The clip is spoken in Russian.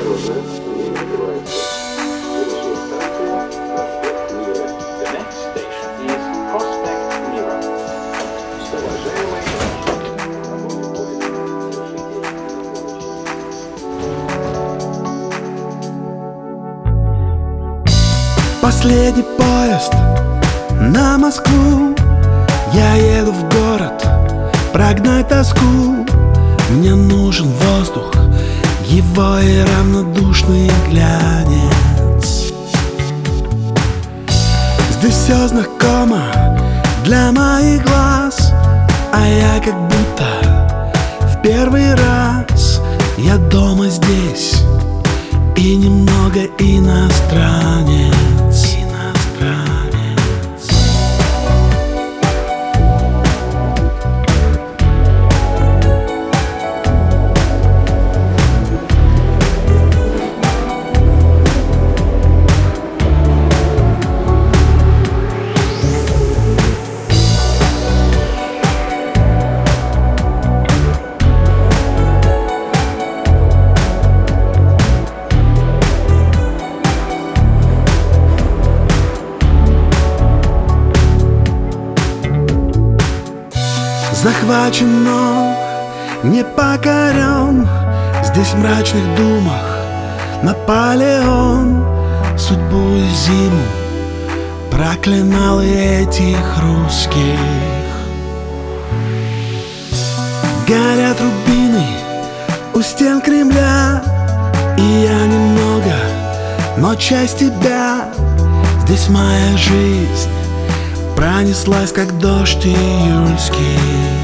Осторожно, время открывается. Следующая станция «Проспект Мира». The next station is Prospect Mira. Уважаемые граждане, на вагоне поезда совершите Последний поезд на Москву. Я еду в город прогнать тоску. Мне нужен воздух, его и равнодушный глянец. Здесь все знакомо для моих глаз, а я как будто в первый раз. Я дома здесь и немного иностранец. Захвачен, но не покорен. Здесь в мрачных думах Наполеон судьбу и зиму проклинал и этих русских. Горят рубины у стен Кремля, и я немного, но часть тебя. Здесь моя жизнь пронеслась, как дождь июльский.